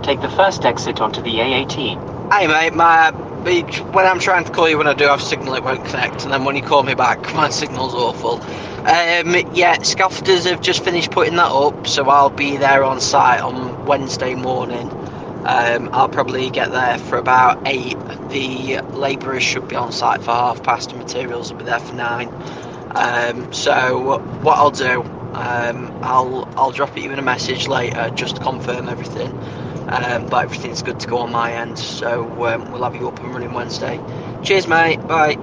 Take the first exit onto the A18. Hey mate, when I'm trying to call you when I do have signal it won't connect, and then when you call me back my signal's awful. Yeah, scaffolders have just finished putting that up, so I'll be there on site on Wednesday morning. I'll probably get there for about 8. The labourers should be on site for past, and materials will be there for 9. So what I'll do, I'll drop you in a message later just to confirm everything. But everything's good to go on my end, so we'll have you up and running Wednesday. Cheers mate, bye.